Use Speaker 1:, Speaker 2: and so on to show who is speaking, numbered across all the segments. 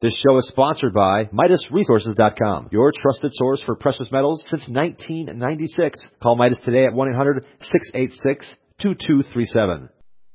Speaker 1: This show is sponsored by MidasResources.com, your trusted source for precious metals since 1996. Call Midas today at 1-800-686-2237.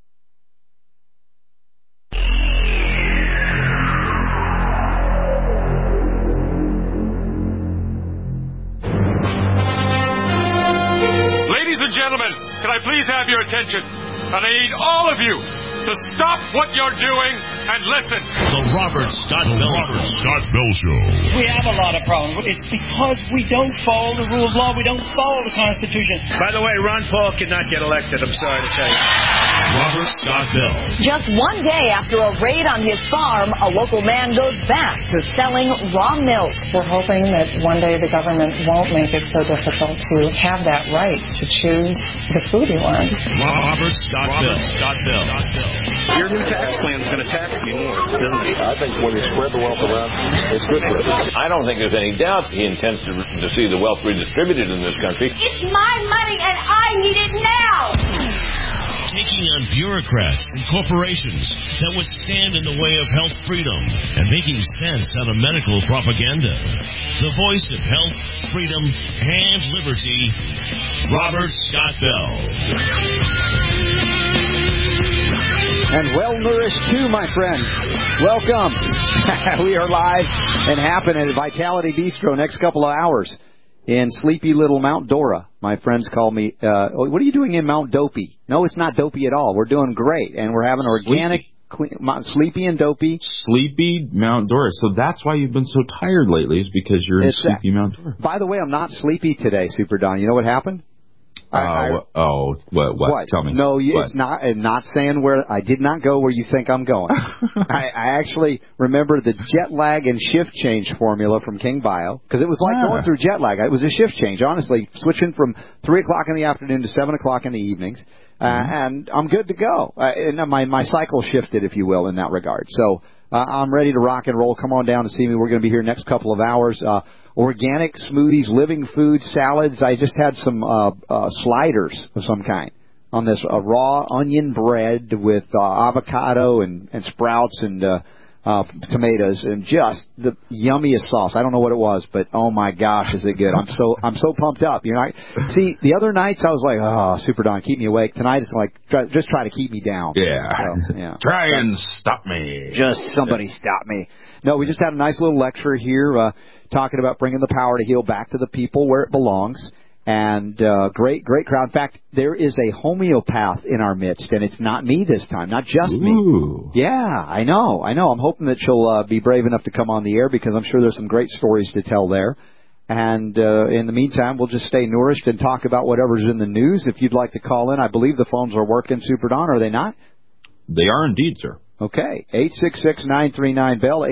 Speaker 2: Ladies and gentlemen, can I please have your attention? And I need all of you to stop what you're doing and listen.
Speaker 3: The Robert Scott Bell Show.
Speaker 4: We have a lot of problems. It's because we don't follow the rule of law. We don't follow the Constitution. By the way, Ron Paul cannot get elected. I'm sorry to tell you.
Speaker 3: Robert Scott Bell.
Speaker 5: Just one day after a raid on his farm, a local man goes back to selling raw milk.
Speaker 6: We're hoping that one day the government won't make it so difficult to have that right to choose the food you want.
Speaker 3: Robert Scott Bell.
Speaker 4: Your new tax plan is going to tax me more, doesn't it?
Speaker 7: I think when you spread the wealth around, it's good for it.
Speaker 8: I don't think there's any doubt he intends to see the wealth redistributed in this country.
Speaker 5: It's my money and I need it now!
Speaker 3: Taking on bureaucrats and corporations that would stand in the way of health freedom and making sense out of medical propaganda. The voice of health, freedom, and liberty, Robert Scott Bell.
Speaker 9: And well-nourished too, my friend. Welcome. We are live and happen at Vitality Bistro next couple of hours in sleepy little Mount Dora. My friends call me, what are you doing in Mount Dopey? No, it's not dopey at all. We're doing great, and we're having organic, sleepy and dopey.
Speaker 10: Sleepy Mount Dora. So that's why you've been so tired lately, is because you're in sleepy Mount Dora.
Speaker 9: By the way, I'm not sleepy today, Super Don. You know what happened?
Speaker 10: What? Tell me.
Speaker 9: No, it's not. I'm not saying where. I did not go where you think I'm going. I actually remember the jet lag and shift change formula from King Bio, because it was like going through jet lag. It was a shift change, honestly, switching from 3 o'clock in the afternoon to 7 o'clock in the evenings, and I'm good to go. And my cycle shifted, if you will, in that regard. So I'm ready to rock and roll. Come on down and see me. We're going to be here next couple of hours. Organic smoothies, living food, salads. I just had some sliders of some kind on this raw onion bread with avocado and sprouts and tomatoes and just the yummiest sauce. I don't know what it was, but oh my gosh, is it good! I'm so pumped up. You know, see, the other nights I was like, oh, Super Don, keep me awake. Tonight it's like just try to keep me down.
Speaker 10: Yeah,
Speaker 9: so, yeah.
Speaker 10: Try and stop me.
Speaker 9: Just somebody stop me. No, we just had a nice little lecture here. Talking about bringing the power to heal back to the people where it belongs. And great crowd. In fact, there is a homeopath in our midst, and it's not me this time, not just me. Yeah, I know. I'm hoping that she'll be brave enough to come on the air, because I'm sure there's some great stories to tell there. And in the meantime, we'll just stay nourished and talk about whatever's in the news. If you'd like to call in, I believe the phones are working, Super Don, are they not?
Speaker 10: They are indeed, sir.
Speaker 9: Okay, 866-939-BELL,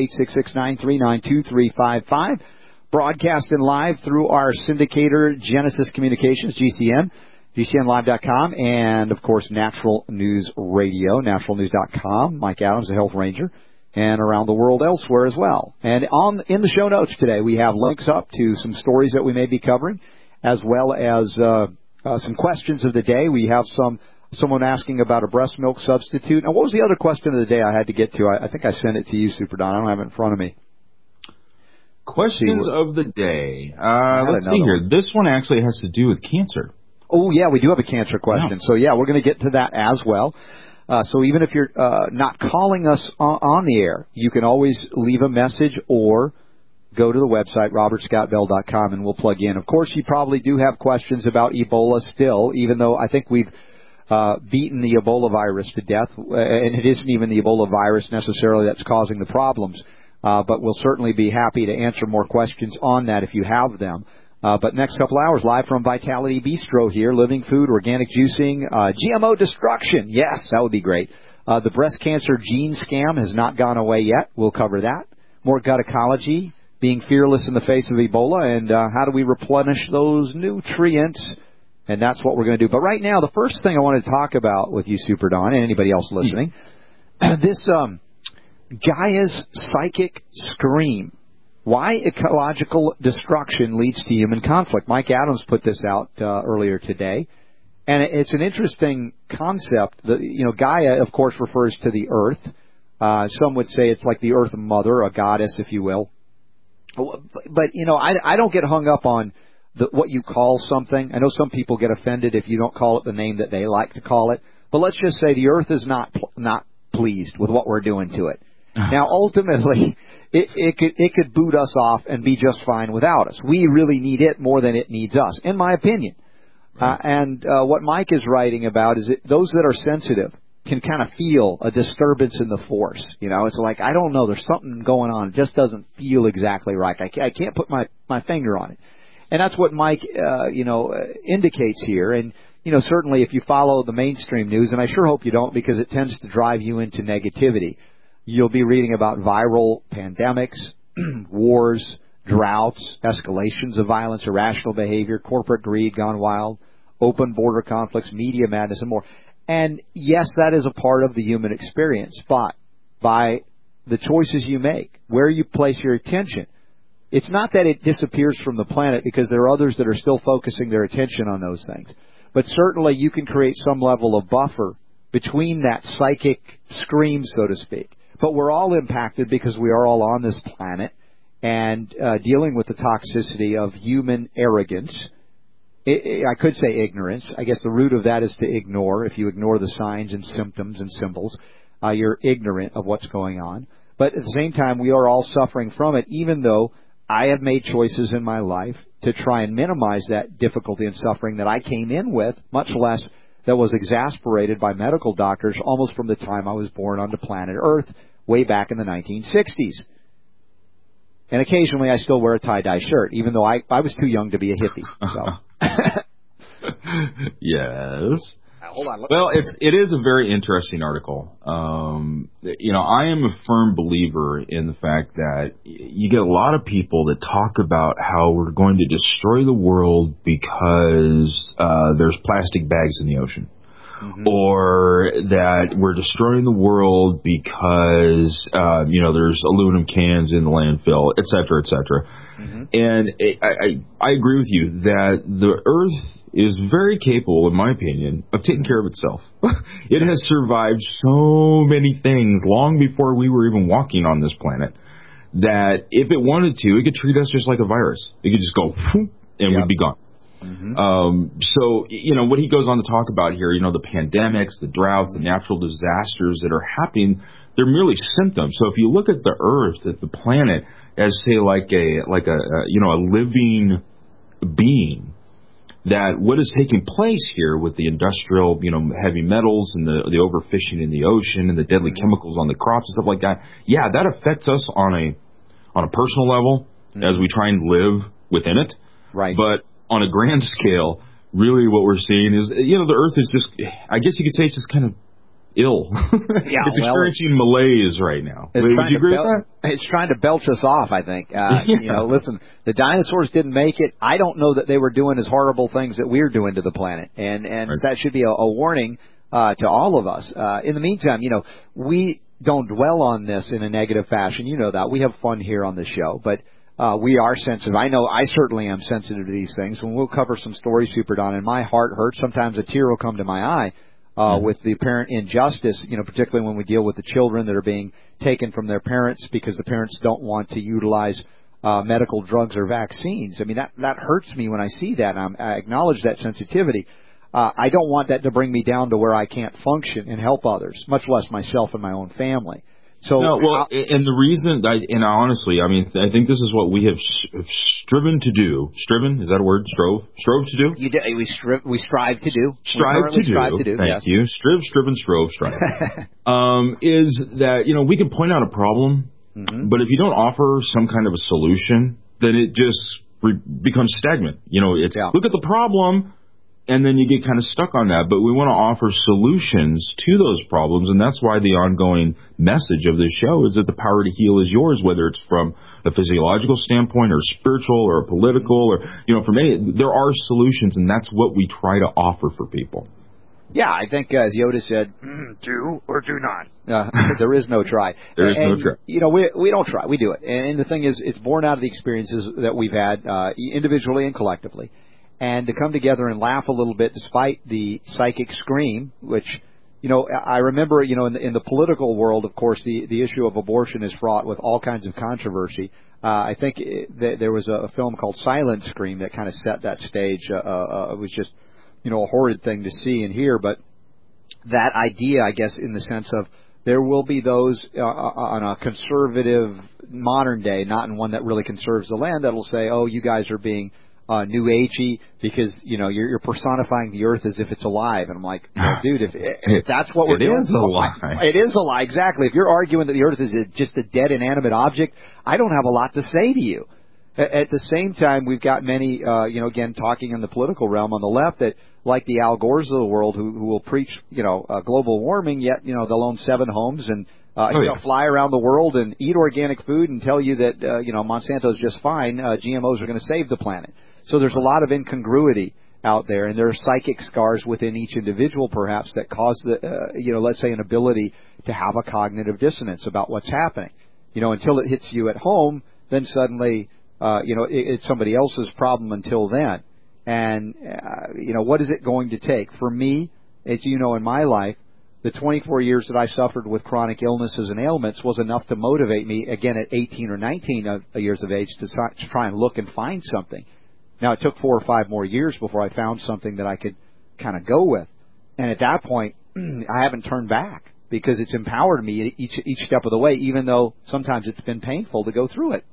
Speaker 9: 866-939-2355. Broadcasting live through our syndicator, Genesis Communications, GCN, GCNlive.com, and, of course, Natural News Radio, naturalnews.com, Mike Adams, the Health Ranger, and around the world elsewhere as well. And in the show notes today, we have links up to some stories that we may be covering, as well as some questions of the day. We have someone asking about a breast milk substitute. And what was the other question of the day I had to get to? I think I sent it to you, Super Don. I don't have it in front of me.
Speaker 10: Questions of the day. Let's see here. This one actually has to do with cancer.
Speaker 9: Oh, yeah, we do have a cancer question. Yeah. So, yeah, we're going to get to that as well. So even if you're not calling us on the air, you can always leave a message or go to the website, robertscottbell.com, and we'll plug in. Of course, you probably do have questions about Ebola still, even though I think we've beaten the Ebola virus to death, and it isn't even the Ebola virus necessarily that's causing the problems. But we'll certainly be happy to answer more questions on that if you have them. But next couple hours, live from Vitality Bistro here, living food, organic juicing, GMO destruction. Yes, that would be great. The breast cancer gene scam has not gone away yet. We'll cover that. More gut ecology, being fearless in the face of Ebola, and how do we replenish those nutrients. And that's what we're going to do. But right now, the first thing I want to talk about with you, Super Don, and anybody else listening, this Gaia's psychic scream. Why ecological destruction leads to human conflict. Mike Adams put this out earlier today. And it's an interesting concept. Gaia, of course, refers to the earth. Some would say it's like the Earth Mother, a goddess, if you will. But, I don't get hung up on what you call something. I know some people get offended if you don't call it the name that they like to call it. But let's just say the Earth is not pleased with what we're doing to it. Now, ultimately, it could boot us off and be just fine without us. We really need it more than it needs us, in my opinion. And what Mike is writing about is those that are sensitive can kind of feel a disturbance in the force. It's like, I don't know, there's something going on. It just doesn't feel exactly right. I can't put my finger on it. And that's what Mike, indicates here. And, certainly if you follow the mainstream news, and I sure hope you don't because it tends to drive you into negativity, you'll be reading about viral pandemics, wars, droughts, escalations of violence, irrational behavior, corporate greed gone wild, open border conflicts, media madness, and more. And yes, that is a part of the human experience, but by the choices you make, where you place your attention, it's not that it disappears from the planet because there are others that are still focusing their attention on those things. But certainly you can create some level of buffer between that psychic scream, so to speak. But we're all impacted because we are all on this planet and dealing with the toxicity of human arrogance. I could say ignorance. I guess the root of that is to ignore. If you ignore the signs and symptoms and symbols, you're ignorant of what's going on. But at the same time, we are all suffering from it, even though I have made choices in my life to try and minimize that difficulty and suffering that I came in with, much less that was exasperated by medical doctors almost from the time I was born onto planet Earth way back in the 1960s. And occasionally I still wear a tie-dye shirt, even though I was too young to be a hippie. So.
Speaker 10: Yes.
Speaker 9: Hold on.
Speaker 10: Well, it is a very interesting article. I am a firm believer in the fact that you get a lot of people that talk about how we're going to destroy the world because there's plastic bags in the ocean. Mm-hmm. Or that we're destroying the world because, there's aluminum cans in the landfill, et cetera, et cetera. Mm-hmm. And I agree with you that the Earth is very capable, in my opinion, of taking care of itself. It has survived so many things long before we were even walking on this planet that if it wanted to, it could treat us just like a virus. It could just go, and we'd be gone. Mm-hmm. So, what he goes on to talk about here, the pandemics, the droughts, the natural disasters that are happening, they're merely symptoms. So if you look at the Earth, at the planet, as say like a living being, that what is taking place here with the industrial, heavy metals and the overfishing in the ocean and the deadly chemicals on the crops and stuff like that, yeah, that affects us on a personal level as we try and live within it.
Speaker 9: Right.
Speaker 10: But on a grand scale, really what we're seeing is, the Earth is just, I guess you could say it's just kind of ill.
Speaker 9: Yeah,
Speaker 10: it's experiencing malaise right now. Would you agree with that?
Speaker 9: It's trying to belch us off, I think. Listen, the dinosaurs didn't make it. I don't know that they were doing as horrible things that we're doing to the planet. And right. That should be a warning to all of us. In the meantime, we don't dwell on this in a negative fashion. You know that. We have fun here on the show, but we are sensitive. I know I certainly am sensitive to these things. When we'll cover some stories, Super Don, and my heart hurts. Sometimes a tear will come to my eye with the apparent injustice, particularly when we deal with the children that are being taken from their parents because the parents don't want to utilize medical drugs or vaccines. I mean, that hurts me when I see that. I acknowledge that sensitivity. I don't want that to bring me down to where I can't function and help others, much less myself and my own family. So,
Speaker 10: and the reason, honestly, I think this is what we have striven to do. Striven, is that a word? Strove to do?
Speaker 9: We strive to do.
Speaker 10: Strive to do. Thank you. Striven, strove, strive. Is that, we can point out a problem, but if you don't offer some kind of a solution, then it just becomes stagnant. Look at the problem, and then you get kind of stuck on that. But we want to offer solutions to those problems, and that's why the ongoing message of this show is that the power to heal is yours, whether it's from a physiological standpoint or spiritual or political or, from any, there are solutions, and that's what we try to offer for people.
Speaker 9: Yeah, I think as Yoda said, do or do not. There is no try.
Speaker 10: There is no try.
Speaker 9: We don't try. We do it. And the thing is, it's born out of the experiences that we've had individually and collectively. And to come together and laugh a little bit despite the psychic scream, which I remember, in the political world, of course, the issue of abortion is fraught with all kinds of controversy. I think there was a film called Silent Scream that kind of set that stage. It was just, a horrid thing to see and hear. But that idea, I guess, in the sense of there will be those on a conservative modern day, not in one that really conserves the land, that'll say, oh, you guys are being new agey because you're personifying the earth as if it's alive. And I'm like, dude, if that's what we're doing,
Speaker 10: it is a lie.
Speaker 9: It is a lie, exactly. If you're arguing that the earth is just a dead inanimate object, I don't have a lot to say to you. At the same time, we've got many, again, talking in the political realm on the left that, like the Al Gores of the world, who will preach, global warming, yet they'll own 7 homes and fly around the world and eat organic food and tell you that Monsanto's just fine. GMOs are going to save the planet. So there's a lot of incongruity out there, and there are psychic scars within each individual, perhaps, that cause let's say, an ability to have a cognitive dissonance about what's happening. Until it hits you at home, then suddenly, it's somebody else's problem until then. And what is it going to take for me? As you know, in my life, the 24 years that I suffered with chronic illnesses and ailments was enough to motivate me, again, at 18 or 19 years of age, to try and look and find something. Now, it took 4 or 5 more years before I found something that I could kind of go with. And at that point, I haven't turned back because it's empowered me each step of the way, even though sometimes it's been painful to go through it.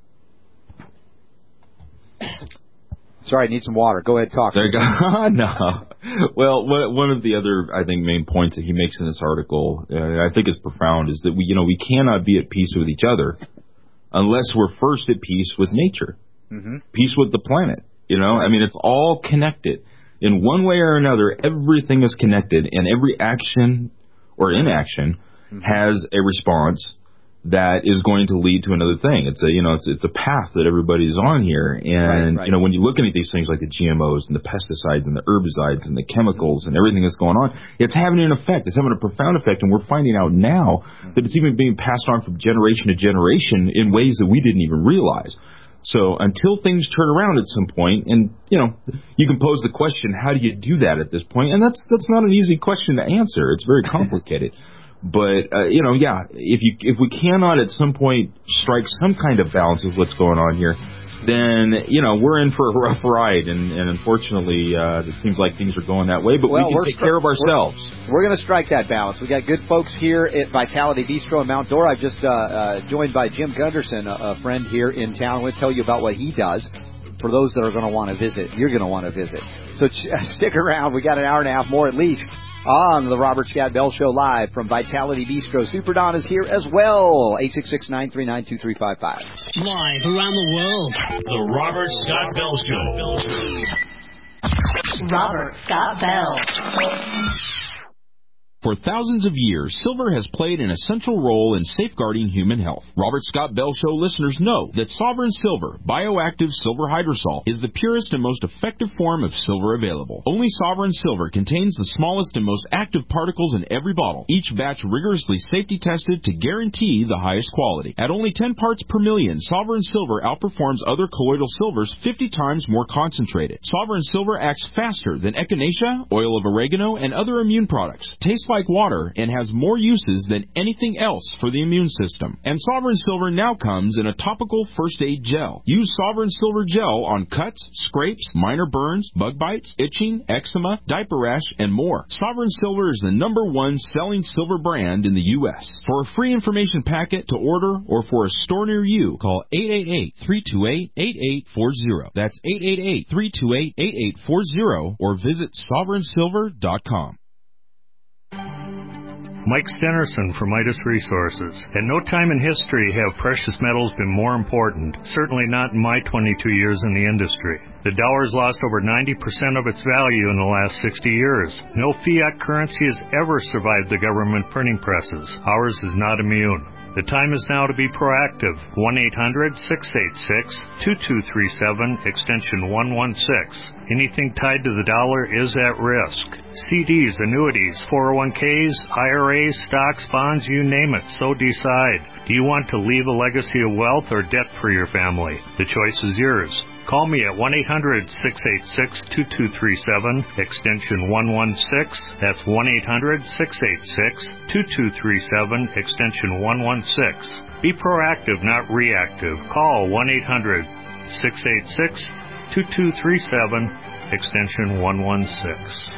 Speaker 9: Sorry, I need some water. Go ahead, talk.
Speaker 10: There you go. No. Well, one of the other, I think, main points that he makes in this article, I think is profound, is that we cannot be at peace with each other unless we're first at peace with nature. Mm-hmm. Peace with the planet. It's all connected. In one way or another, everything is connected, and every action or inaction has a response that is going to lead to another thing. It's a path that everybody's on here. And,
Speaker 9: right.
Speaker 10: When you're looking at these things like the GMOs and the pesticides and the herbicides and the chemicals and everything that's going on, it's having an effect. It's having a profound effect. And we're finding out now that it's even being passed on from generation to generation in ways that we didn't even realize. So until things turn around at some point, and, you can pose the question, how do you do that at this point? And that's not an easy question to answer. It's very complicated. But, if we cannot at some point strike some kind of balance with what's going on here, then, we're in for a rough ride. And unfortunately, it seems like things are going that way. But we can take care of ourselves.
Speaker 9: We're going to strike that balance. We got good folks here at Vitality Bistro in Mount Dora. I've just joined by Jim Gunderson, a friend here in town. We'll tell you about what he does. For those that are going to want to visit, you're going to want to visit. So stick around. We got an hour and a half more at least on the Robert Scott Bell Show live from Vitality Bistro. Super Don is here as well. 866-939-2355.
Speaker 3: Live around the world. The Robert Scott Bell Show.
Speaker 5: Robert Scott Bell.
Speaker 11: For thousands of years, silver has played an essential role in safeguarding human health. Robert Scott Bell Show listeners know that Sovereign Silver, bioactive silver hydrosol, is the purest and most effective form of silver available. Only Sovereign Silver contains the smallest and most active particles in every bottle, each batch rigorously safety tested to guarantee the highest quality. At only 10 parts per million, Sovereign Silver outperforms other colloidal silvers 50 times more concentrated. Sovereign Silver acts faster than echinacea, oil of oregano, and other immune products. Tastes like water and has more uses than anything else for the immune system. And Sovereign Silver now comes in a topical first aid gel. Use Sovereign Silver gel on cuts, scrapes, minor burns, bug bites, itching, eczema, diaper rash, and more. Sovereign Silver is the #1 selling silver brand in the U.S. For a free information packet to order or for a store near you, call 888-328-8840. That's 888-328-8840 or visit sovereignsilver.com.
Speaker 12: Mike Stenerson from Midas Resources. At no time in history have precious metals been more important, certainly not in my 22 years in the industry. The dollar's lost over 90% of its value in the last 60 years. No fiat currency has ever survived the government printing presses. Ours is not immune. The time is now to be proactive. 1-800-686-2237, extension 116. Anything tied to the dollar is at risk. CDs, annuities, 401ks, IRAs, stocks, bonds, you name it, so decide. Do you want to leave a legacy of wealth or debt for your family? The choice is yours. Call me at 1-800-686-2237, extension 116. That's 1-800-686-2237, extension 116. Be proactive, not reactive. Call 1-800-686-2237, extension 116.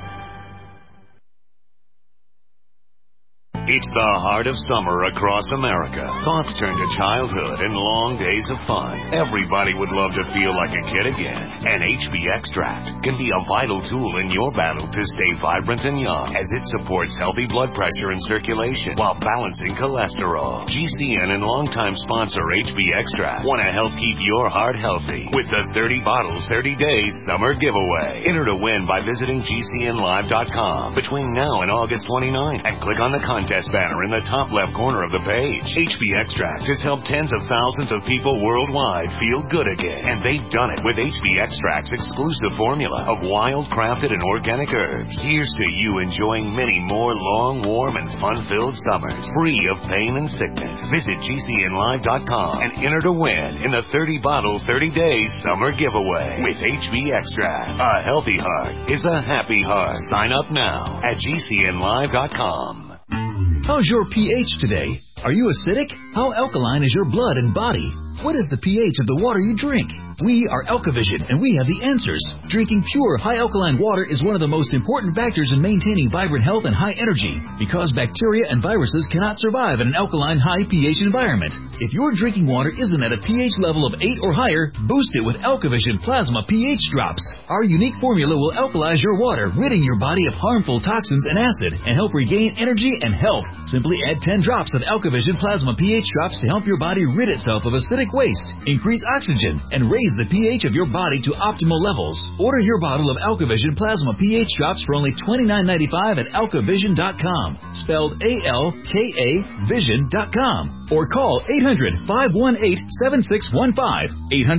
Speaker 13: It's the heart of summer across America. Thoughts turn to childhood and long days of fun. Everybody would love to feel like a kid again. And HB Extract can be a vital tool in your battle to stay vibrant and young, as it supports healthy blood pressure and circulation while balancing cholesterol. GCN and longtime sponsor HB Extract want to help keep your heart healthy with the 30 bottles, 30 days summer giveaway. Enter to win by visiting GCNlive.com between now and August 29 and click on the contest banner in the top left corner of the page. HB Extract has helped tens of thousands of people worldwide feel good again, and they've done it with HB Extract's exclusive formula of wild, crafted, and organic herbs. Here's to you enjoying many more long, warm, and fun-filled summers, free of pain and sickness. Visit GCNlive.com and enter to win in the 30 bottles, 30 days summer giveaway with HB Extract. A healthy heart is a happy heart. Sign up now at GCNlive.com.
Speaker 14: How's your pH today? Are you acidic? How alkaline is your blood and body? What is the pH of the water you drink? We are Alkavision, and we have the answers. Drinking pure, high-alkaline water is one of the most important factors in maintaining vibrant health and high energy, because bacteria and viruses cannot survive in an alkaline, high pH environment. If your drinking water isn't at a pH level of 8 or higher, boost it with Alkavision Plasma pH Drops. Our unique formula will alkalize your water, ridding your body of harmful toxins and acid, and help regain energy and health. Simply add 10 drops of Alkavision Plasma pH Drops to help your body rid itself of acidic waste, increase oxygen, and raise the pH of your body to optimal levels. Order your bottle of Alkavision Plasma pH Drops for only $29.95 at alkavision.com, spelled A-L-K-A Vision.com, or call 800-518-7615,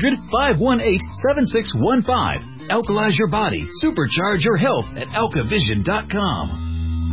Speaker 14: 800-518-7615. Alkalize your body, supercharge your health at alkavision.com.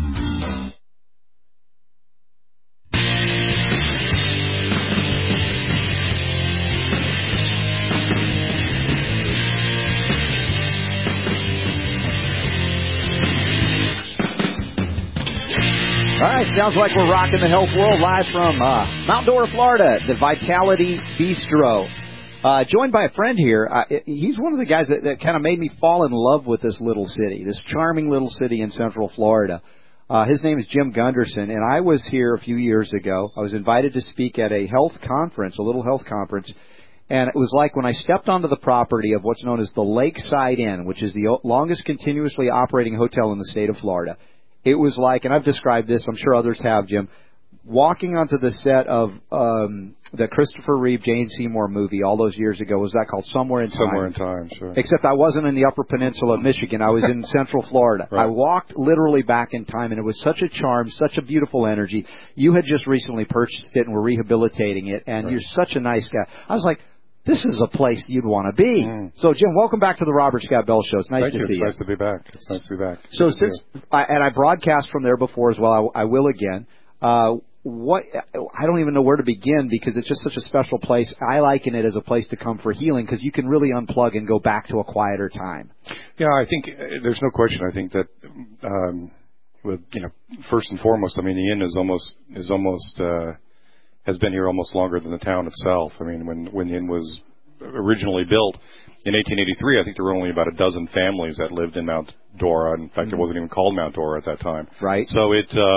Speaker 9: All right, sounds like we're rocking the health world live from Mount Dora, Florida, the Vitality Bistro. Joined by a friend here. He's one of the guys that kind of made me fall in love with this little city, this charming little city in Central Florida. His name is Jim Gunderson, and I was here a few years ago. I was invited to speak at a health conference, a little health conference, and it was like when I stepped onto the property of what's known as the Lakeside Inn, which is the longest continuously operating hotel in the state of Florida. It was like, and I've described this, I'm sure others have, Jim, walking onto the set of the Christopher Reeve, Jane Seymour movie all those years ago. Was that called Somewhere in Time?
Speaker 15: Somewhere in Time, sure.
Speaker 9: Except I wasn't in the Upper Peninsula of Michigan. I was in Central Florida. Right. I walked literally back in time, and it was such a charm, such a beautiful energy. You had just recently purchased it and were rehabilitating it, and You're such a nice guy. I was like, this is a place you'd want to be. So, Jim, welcome back to the Robert Scott Bell Show. It's nice to see you.
Speaker 15: It's nice to be back. It's nice to be back.
Speaker 9: So, I broadcast from there before as well. I will again. I don't even know where to begin because it's just such a special place. I liken it as a place to come for healing because you can really unplug and go back to a quieter time.
Speaker 15: Yeah, I think there's no question. I think that first and foremost, I mean, the inn is almost has been here almost longer than the town itself. I mean, when the inn was originally built in 1883, I think there were only about a dozen families that lived in Mount Dora. In fact, it wasn't even called Mount Dora at that time.
Speaker 9: Right.
Speaker 15: So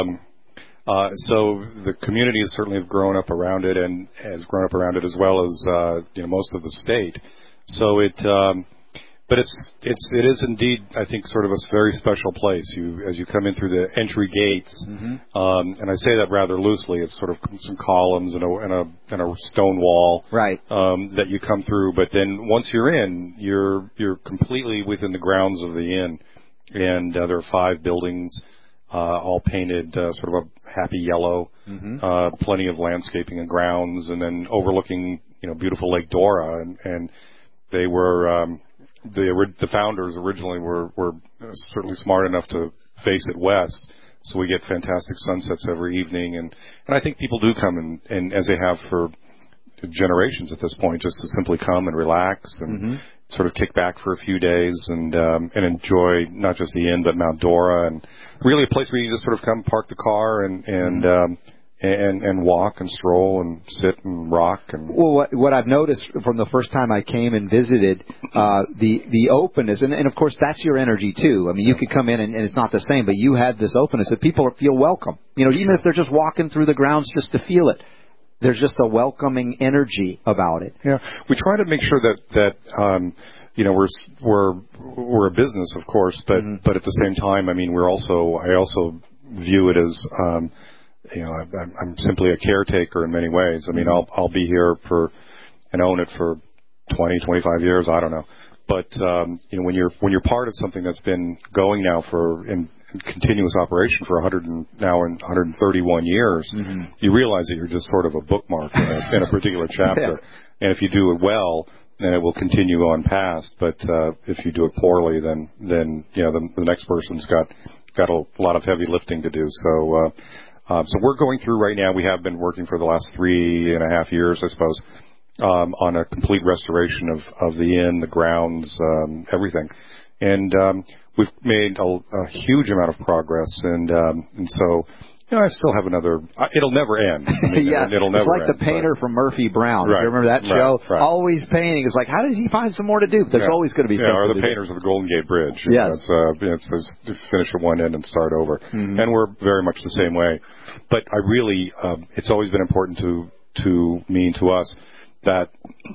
Speaker 15: so the community has certainly grown up around it and has grown up around it as well as most of the state. So but it is indeed, I think, sort of a very special place. As you come in through the entry gates, and I say that rather loosely. It's sort of some columns and a stone wall,
Speaker 9: right?
Speaker 15: That you come through. But then once you're in, you're completely within the grounds of the inn, and there are 5 buildings, all painted sort of a happy yellow, plenty of landscaping and grounds, and then overlooking beautiful Lake Dora, and they were. The founders originally were certainly smart enough to face it west, so we get fantastic sunsets every evening, and I think people do come and as they have for generations at this point, just to simply come and relax and sort of kick back for a few days and enjoy not just the inn but Mount Dora, and really a place where you just sort of come, park the car, and walk and stroll and sit and rock. And
Speaker 9: well, what I've noticed from the first time I came and visited, the openness, and of course that's your energy too. I mean, you could come in and it's not the same, but you had this openness that people feel welcome. You know, even if they're just walking through the grounds just to feel it, there's just a welcoming energy about it.
Speaker 15: Yeah, we try to make sure that you know, we're a business, of course, but at the same time, I mean, I also view it as you know, I'm simply a caretaker in many ways. I mean, I'll be here and own it for 20, 25 years. I don't know. But, you know, when you're part of something that's been going now in continuous operation for 131 years, you realize that you're just sort of a bookmark in a particular chapter. And if you do it well, then it will continue on past. But, if you do it poorly, then, you know, the next person's got a lot of heavy lifting to do. So we're going through right now. We have been working for the last 3.5 years, I suppose, on a complete restoration of the inn, the grounds, everything. And we've made a huge amount of progress. And so, you know, I still have another. It'll never end. I mean, it'll never end.
Speaker 9: It's like the painter from Murphy Brown.
Speaker 15: Right,
Speaker 9: you remember that show?
Speaker 15: Right.
Speaker 9: Always painting. It's like, how does he find some more to do? There's always going to be something.
Speaker 15: Or the
Speaker 9: to
Speaker 15: painters
Speaker 9: do.
Speaker 15: of the Golden Gate Bridge.
Speaker 9: Yes.
Speaker 15: It's finish at one end and start over. And we're very much the same way. But I really, it's always been important to me and to us that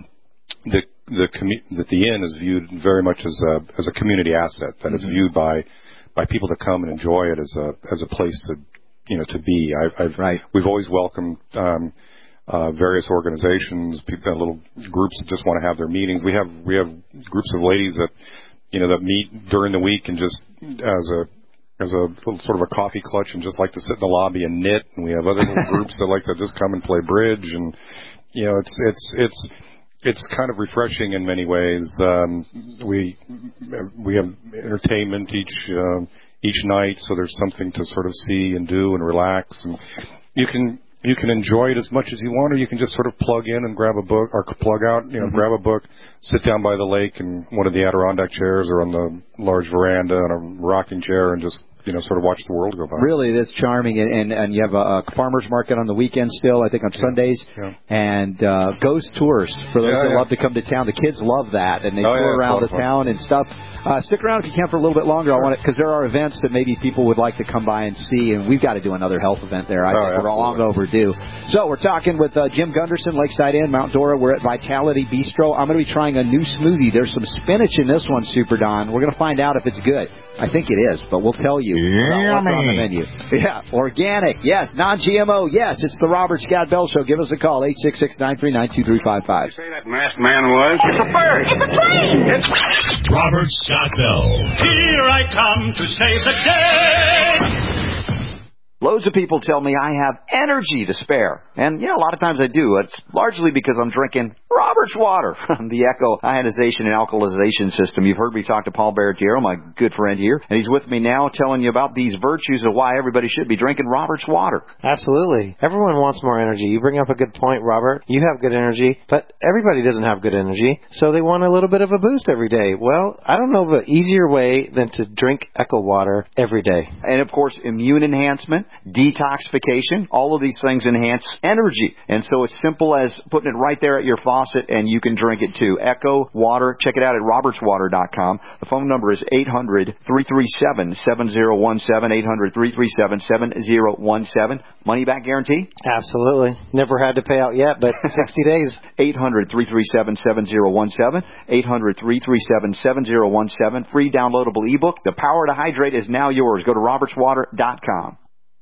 Speaker 15: that the inn is viewed very much as a community asset. That it's viewed by people that come and enjoy it as a place to be. We've always welcomed various organizations, people, little groups that just want to have their meetings. We have groups of ladies that that meet during the week and just as a little sort of a coffee clutch and just like to sit in the lobby and knit. And we have other little groups that like to just come and play bridge. And it's kind of refreshing in many ways. We have entertainment each night, so there's something to sort of see and do and relax. And you can enjoy it as much as you want, or you can just sort of plug in and grab a book, or plug out, grab a book, sit down by the lake in one of the Adirondack chairs or on the large veranda on a rocking chair and just sort of watch the world go by.
Speaker 9: Really, it is charming, and you have a farmer's market on the weekend still, I think on Sundays, and ghost tours for those that love to come to town. The kids love that, and they tour around the town and stuff. Stick around if you can for a little bit longer. I want it because there are events that maybe people would like to come by and see, and we've got to do another health event there. I think we're long overdue. So we're talking with Jim Gunderson, Lakeside Inn, Mount Dora. We're at Vitality Bistro. I'm going to be trying a new smoothie. There's some spinach in this one, Super Don. We're going to find out if it's good. I think it is, but we'll tell you what's on the menu. Yeah, organic, yes. Non-GMO, yes. It's the Robert Scott Bell Show. Give us a call, 866-939-2355.
Speaker 16: Say that masked man was? It's a bird. It's a plane. It's
Speaker 3: Robert Scott Bell.
Speaker 16: Here I come to save the day.
Speaker 9: Loads of people tell me I have energy to spare. And, a lot of times I do. It's largely because I'm drinking Robert's water, the Echo ionization and alkalization system. You've heard me talk to Paul Barretiero, my good friend here, and he's with me now telling you about these virtues of why everybody should be drinking Robert's water.
Speaker 17: Absolutely. Everyone wants more energy. You bring up a good point, Robert. You have good energy, but everybody doesn't have good energy, so they want a little bit of a boost every day. Well, I don't know of an easier way than to drink Echo water every day.
Speaker 9: And, of course, immune enhancement, detoxification, all of these things enhance energy. And so it's simple as putting it right there at your faucet, and you can drink it too. Echo Water. Check it out at robertswater.com. The phone number is 800-337-7017, 800-337-7017. Money back guarantee?
Speaker 17: Absolutely. Never had to pay out yet, but 60 days.
Speaker 9: 800-337-7017, 800-337-7017. Free downloadable ebook. The Power to Hydrate is now yours. Go to robertswater.com.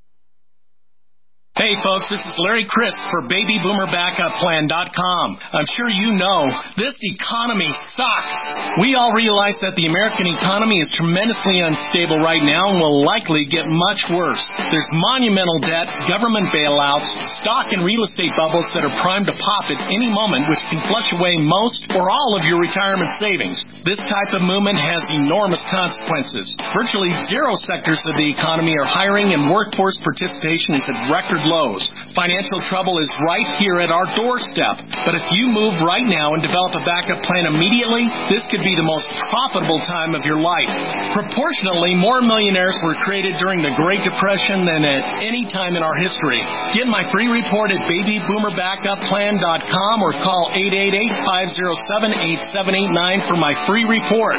Speaker 18: Hey folks, this is Larry Crisp for BabyBoomerBackupPlan.com. I'm sure you know, this economy sucks. We all realize that the American economy is tremendously unstable right now and will likely get much worse. There's monumental debt, government bailouts, stock and real estate bubbles that are primed to pop at any moment, which can flush away most or all of your retirement savings. This type of movement has enormous consequences. Virtually zero sectors of the economy are hiring, and workforce participation is at record record lows. Financial trouble is right here at our doorstep. But if you move right now and develop a backup plan immediately, this could be the most profitable time of your life. Proportionally, more millionaires were created during the Great Depression than at any time in our history. Get my free report at babyboomerbackupPlan.com or call 888-507-8789 for my free report.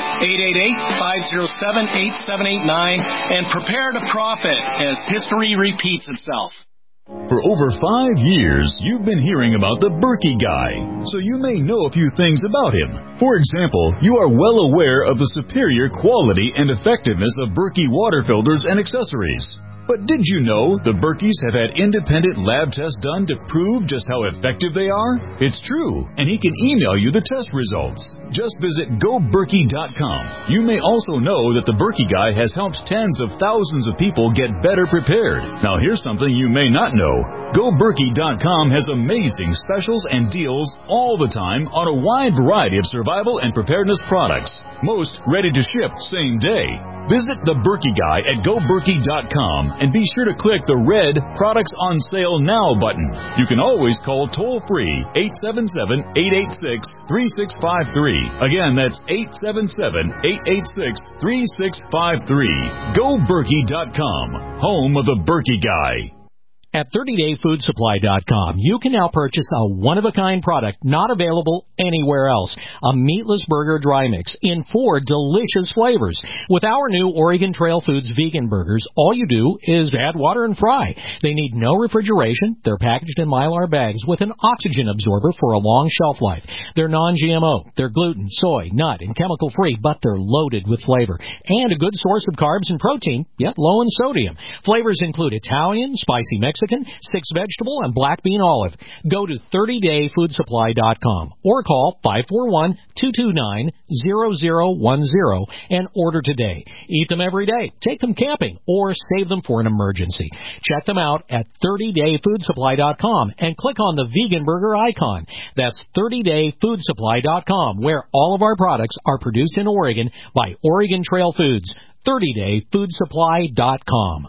Speaker 18: 888-507-8789 and prepare to profit as history repeats itself.
Speaker 14: For over 5 years, you've been hearing about the Berkey Guy, so you may know a few things about him. For example, you are well aware of the superior quality and effectiveness of Berkey water filters and accessories. But did you know the Berkeys have had independent lab tests done to prove just how effective they are? It's true, and he can email you the test results. Just visit GoBerkey.com. You may also know that the Berkey Guy has helped tens of thousands of people get better prepared. Now here's something you may not know. GoBerkey.com has amazing specials and deals all the time on a wide variety of survival and preparedness products. Most ready to ship same day. Visit the Berkey Guy at GoBerkey.com and be sure to click the red Products on Sale Now button. You can always call toll-free 877-886-3653. Again, that's 877-886-3653. GoBerkey.com, home of the Berkey Guy.
Speaker 19: At 30dayfoodsupply.com, you can now purchase a one-of-a-kind product not available anywhere else. A meatless burger dry mix in 4 delicious flavors. With our new Oregon Trail Foods vegan burgers, all you do is add water and fry. They need no refrigeration. They're packaged in Mylar bags with an oxygen absorber for a long shelf life. They're non-GMO. They're gluten, soy, nut, and chemical-free, but they're loaded with flavor. And a good source of carbs and protein, yet low in sodium. Flavors include Italian, spicy Mexican, 6-vegetable, and black bean olive. Go to 30dayfoodsupply.com or call 541-229-0010 and order today. Eat them every day, take them camping, or save them for an emergency. Check them out at 30dayfoodsupply.com and click on the vegan burger icon. That's 30dayfoodsupply.com, where all of our products are produced in Oregon by Oregon Trail Foods. 30dayfoodsupply.com.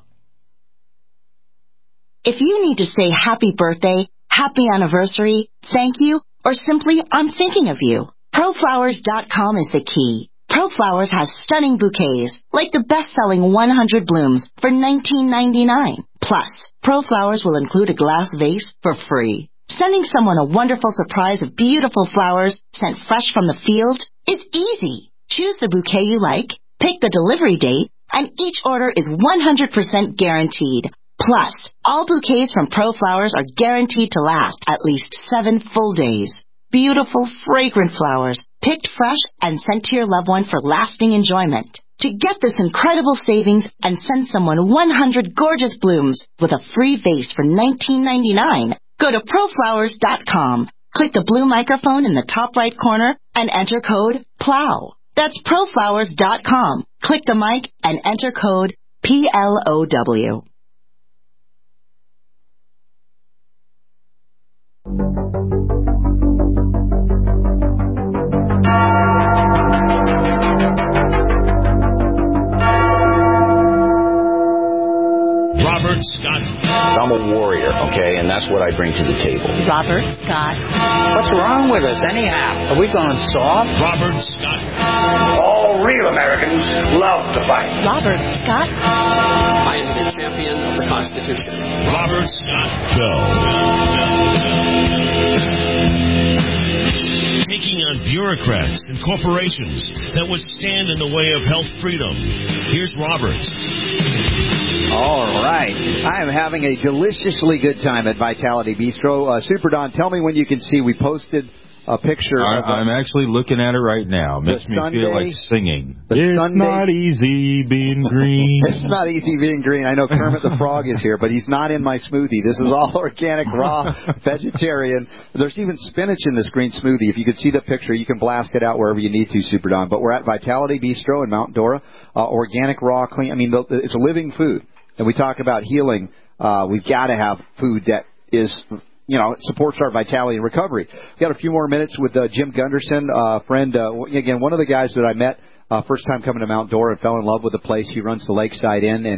Speaker 20: If you need to say happy birthday, happy anniversary, thank you, or simply I'm thinking of you, ProFlowers.com is the key. ProFlowers has stunning bouquets, like the best-selling 100 blooms for $19.99. Plus, ProFlowers will include a glass vase for free. Sending someone a wonderful surprise of beautiful flowers sent fresh from the field is easy. Choose the bouquet you like, pick the delivery date, and each order is 100% guaranteed. Plus, all bouquets from ProFlowers are guaranteed to last at least 7 full days. Beautiful, fragrant flowers, picked fresh and sent to your loved one for lasting enjoyment. To get this incredible savings and send someone 100 gorgeous blooms with a free vase for $19.99, go to ProFlowers.com. Click the blue microphone in the top right corner and enter code PLOW. That's ProFlowers.com. Click the mic and enter code PLOW.
Speaker 3: Robert Scott.
Speaker 8: I'm a warrior, okay, and that's what I bring to the table.
Speaker 5: Robert Scott.
Speaker 4: What's wrong with us, anyhow? Are we going soft?
Speaker 3: Robert Scott.
Speaker 4: All real Americans love to fight.
Speaker 5: Robert Scott.
Speaker 21: I am the champion of the Constitution.
Speaker 3: Robert Scott Bell. Taking on bureaucrats and corporations that would stand in the way of health freedom. Here's Robert.
Speaker 9: All right. I am having a deliciously good time at Vitality Bistro. Super Don, tell me when you can see. We posted a picture.
Speaker 10: I'm actually looking at it right now. Makes me feel like singing.
Speaker 9: It's
Speaker 10: not easy being green.
Speaker 9: It's not easy being green. I know Kermit the Frog is here, but he's not in my smoothie. This is all organic, raw, vegetarian. There's even spinach in this green smoothie. If you could see the picture, you can blast it out wherever you need to, Super Don. But we're at Vitality Bistro in Mount Dora. Organic, raw, clean. I mean, it's a living food. And we talk about healing. We've got to have food that is, it supports our vitality and recovery. We've got a few more minutes with Jim Gunderson, friend, again, one of the guys that I met first time coming to Mount Dora and fell in love with the place. He runs the Lakeside Inn, and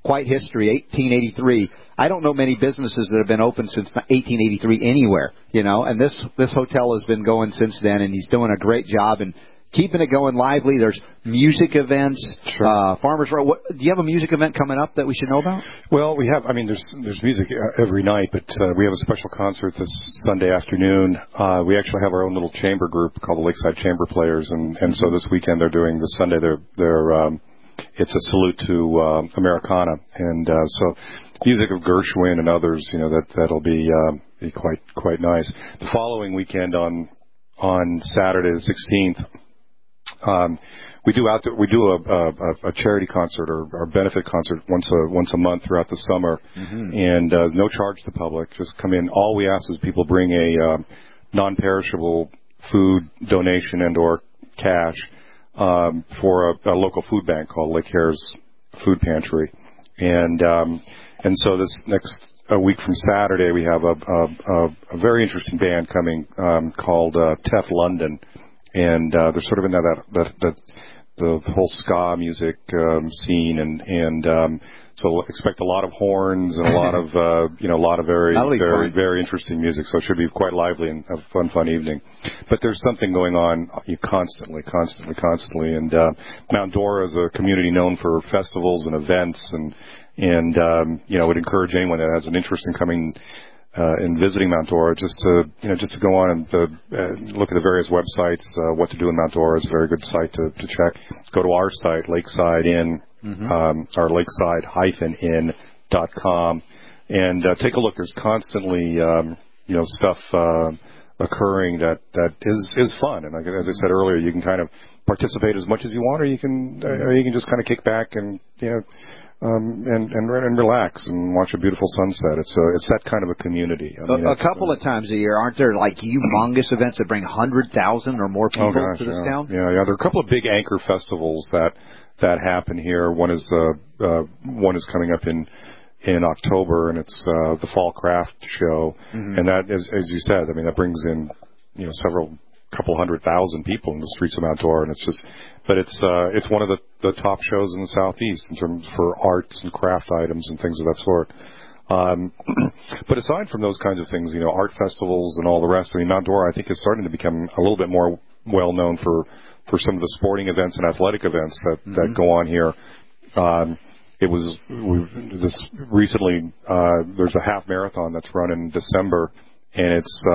Speaker 9: quite history. 1883. I don't know many businesses that have been open since 1883 anywhere, and this hotel has been going since then, and he's doing a great job and keeping it going lively. There's music events, farmers. Do you have a music event coming up that we should know about?
Speaker 15: Well, we have. I mean, there's music every night, but we have a special concert this Sunday afternoon. We actually have our own little chamber group called the Lakeside Chamber Players, and so this weekend they're doing this Sunday. They're it's a salute to Americana, and so music of Gershwin and others. That'll be quite nice. The following weekend on Saturday the 16th. We do a charity concert or benefit concert once a month throughout the summer, and there's no charge to the public. Just come in. All we ask is people bring a non-perishable food donation and/or cash for a local food bank called Lake Harris Food Pantry, and so this next week from Saturday we have a very interesting band coming called Tef London. And they're sort of in the whole ska music scene, and so expect a lot of horns and a lot of very interesting music. So it should be quite lively and a fun evening. But there's something going on constantly. And Mount Dora is a community known for festivals and events, and would encourage anyone that has an interest in coming. In visiting Mount Dora, just to go on and look at the various websites. What to do in Mount Dora is a very good site to check. Go to our site, Lakeside Inn, or lakeside-inn.com, and take a look. There's constantly stuff occurring that is fun. And as I said earlier, you can kind of participate as much as you want, or you can just kind of kick back and and relax and watch a beautiful sunset. It's that kind of a community. I mean, a
Speaker 9: couple of times a year, aren't there like humongous events that bring 100,000 or more people to this town?
Speaker 15: Yeah. There are a couple of big anchor festivals that happen here. One is coming up in October, and it's the Fall Craft Show, and that is, as you said, I mean, that brings in couple 100,000 people in the streets of Mount Dora, and it's one of the top shows in the Southeast in terms for arts and craft items and things of that sort. But aside from those kinds of things, art festivals and all the rest, I mean, Mount Dora, I think, is starting to become a little bit more well known for some of the sporting events and athletic events that go on here. Recently there's a half marathon that's run in December, and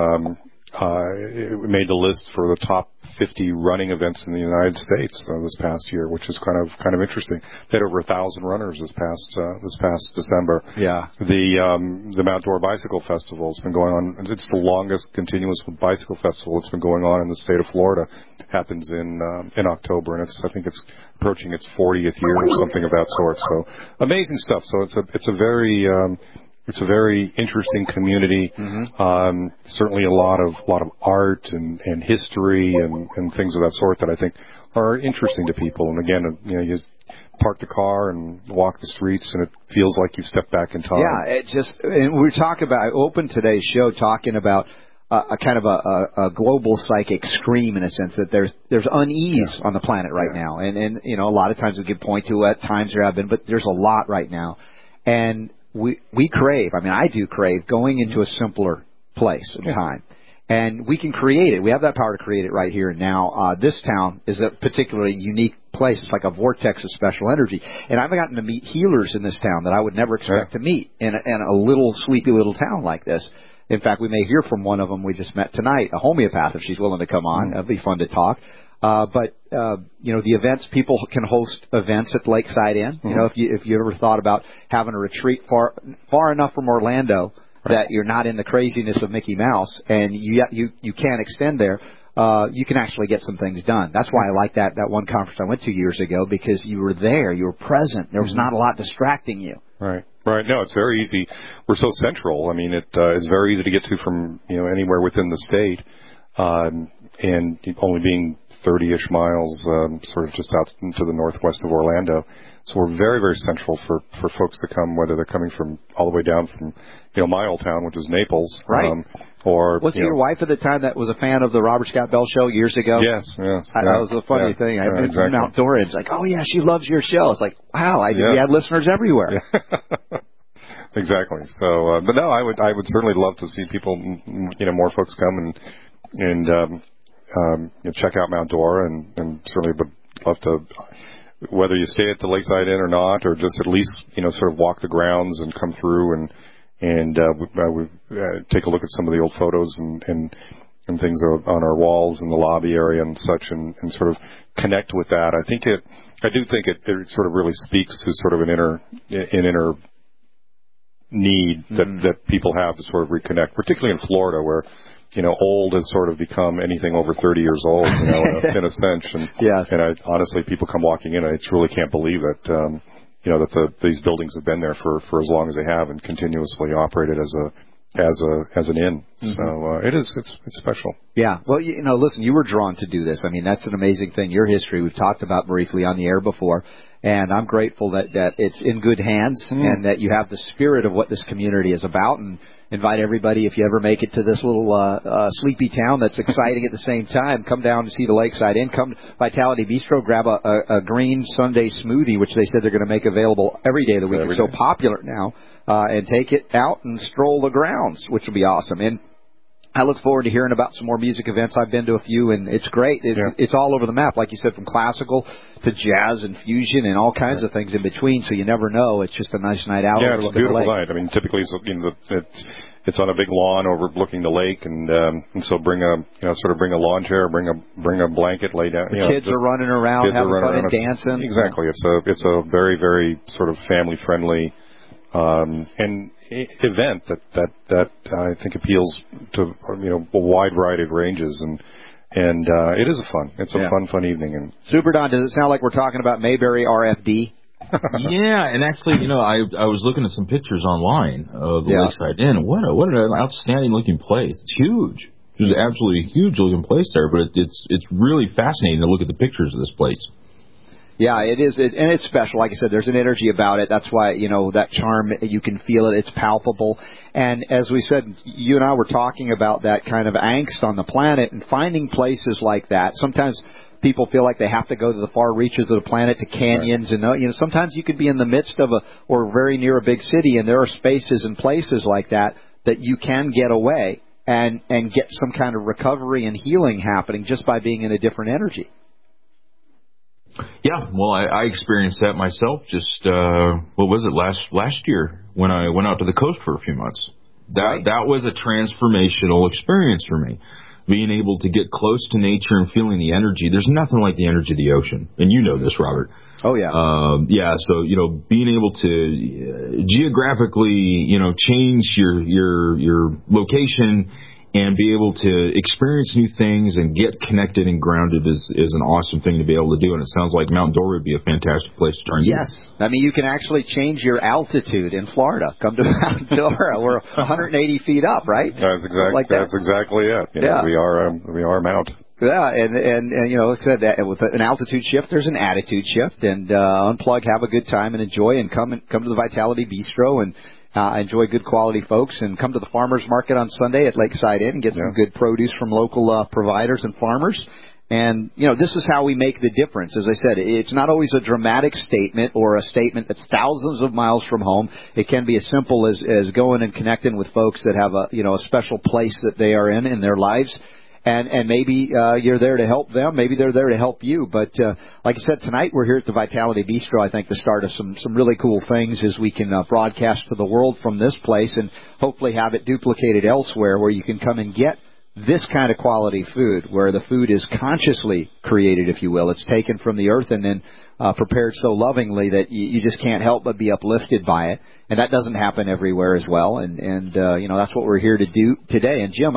Speaker 15: it made the list for the top 50 running events in the United States this past year, which is kind of interesting. They had over 1,000 runners this past December. Yeah. The Mount Dora Bicycle Festival has been going on. It's the longest continuous bicycle festival that's been going on in the state of Florida. Happens in October, and I think it's approaching its 40th year or something of that sort. So amazing stuff. So it's a very interesting community. Certainly a lot of art and history and things of that sort that I think are interesting to people. And again, you park the car and walk the streets, and it feels like you step back in time. Yeah,
Speaker 9: and we're talking about. I opened today's show talking about a kind of a global psychic scream, in a sense that there's unease on the planet right now, and a lot of times we can point to at times there have been, but there's a lot right now, and we crave. I mean, I do crave going into a simpler place and time. And we can create it. We have that power to create it right here and now. This town is a particularly unique place. It's like a vortex of special energy. And I've gotten to meet healers in this town that I would never expect to meet in a little sleepy little town like this. In fact, we may hear from one of them we just met tonight, a homeopath, if she's willing to come on. It'll be fun to talk. But the events, people can host events at Lakeside Inn. If you ever thought about having a retreat far enough from Orlando that you're not in the craziness of Mickey Mouse, and you can't extend there, you can actually get some things done. That's why I like that one conference I went to years ago, because you were there, you were present. There was not a lot distracting you.
Speaker 15: Right. No, it's very easy. We're so central. I mean, it's very easy to get to from anywhere within the state. and only being 30-ish miles, sort of just out to the northwest of Orlando. So we're very, very central for folks to come, whether they're coming from all the way down from, my old town, which is Naples.
Speaker 9: Right.
Speaker 15: Or
Speaker 9: was your wife at the time that was a fan of the Robert Scott Bell Show years ago?
Speaker 15: Yes.
Speaker 9: That was a funny thing. I met some outdoors. Like, oh yeah, she loves your show. It's like, wow, we had listeners everywhere.
Speaker 15: Yeah. Exactly. So, but no, I would certainly love to see people, more folks come and check out Mount Dora, and certainly would love to, whether you stay at the Lakeside Inn or not, or just at least, sort of walk the grounds and come through and take a look at some of the old photos and things on our walls in the lobby area and such, and sort of connect with that. I do think it sort of really speaks to sort of an inner need that people have to sort of reconnect, particularly in Florida, where old has sort of become anything over 30 years old, in a sense. And,
Speaker 9: yes.
Speaker 15: And honestly, people come walking in, I just really can't believe it, that these buildings have been there for as long as they have and continuously operated as an inn. So it's special.
Speaker 9: Yeah. Well, listen, you were drawn to do this. I mean, that's an amazing thing. Your history we've talked about briefly on the air before, and I'm grateful that it's in good hands and that you have the spirit of what this community is about. And invite everybody, if you ever make it to this little sleepy town that's exciting at the same time, come down to see the Lakeside Inn. Come to Vitality Bistro, grab a green Sunday smoothie, which they said they're going to make available every day of the week. It's so popular now. And take it out and stroll the grounds, which will be awesome. And I look forward to hearing about some more music events. I've been to a few, and it's great. It's all over the map, like you said, from classical to jazz and fusion and all kinds of things in between, so you never know. It's just a nice night out.
Speaker 15: Yeah, it's a beautiful night. I mean, typically it's on a big lawn overlooking the lake, and so bring a lawn chair, bring a blanket, lay down.
Speaker 9: The kids are running around, having fun and dancing.
Speaker 15: Exactly. It's a very, very sort of family friendly and event that I think appeals to a wide variety of ranges, and it is a fun evening. And
Speaker 9: Super Don, does it sound like we're talking about Mayberry RFD?
Speaker 10: Yeah, and actually, I was looking at some pictures online of the Lakeside Inn. What an outstanding looking place! It's huge. It's absolutely huge looking place there, but it's really fascinating to look at the pictures of this place.
Speaker 9: Yeah, it is, and it's special. Like I said, there's an energy about it. That's why, that charm, you can feel it. It's palpable. And as we said, you and I were talking about that kind of angst on the planet and finding places like that. Sometimes people feel like they have to go to the far reaches of the planet, to canyons, and sometimes you could be in the midst of or very near a big city, and there are spaces and places like that you can get away and get some kind of recovery and healing happening just by being in a different energy.
Speaker 10: Yeah, well, I experienced that myself just, what was it, last year when I went out to the coast for a few months. That was a transformational experience for me. Being able to get close to nature and feeling the energy. There's nothing like the energy of the ocean. And you know this, Robert.
Speaker 9: Oh, yeah.
Speaker 10: So, being able to geographically, change your location and be able to experience new things and get connected and grounded is an awesome thing to be able to do. And it sounds like Mount Dora would be a fantastic place to turn to.
Speaker 9: Yes. I mean, you can actually change your altitude in Florida. Come to Mount Dora. We're 180 feet up, right?
Speaker 15: That's exactly it. We are Mount.
Speaker 9: Yeah, and like I said, that with an altitude shift, there's an attitude shift. And unplug, have a good time, and enjoy, and come to the Vitality Bistro and enjoy good quality folks, and come to the farmers market on Sunday at Lakeside Inn and get some good produce from local providers and farmers. And, this is how we make the difference. As I said, it's not always a dramatic statement or a statement that's thousands of miles from home. It can be as simple as going and connecting with folks that have a special place that they are in their lives. And maybe you're there to help them. Maybe they're there to help you. But like I said, tonight we're here at the Vitality Bistro, I think, the start of some really cool things as we can broadcast to the world from this place and hopefully have it duplicated elsewhere where you can come and get this kind of quality food, where the food is consciously created, if you will. It's taken from the earth and then prepared so lovingly that you just can't help but be uplifted by it. And that doesn't happen everywhere as well. And that's what we're here to do today. And Jim,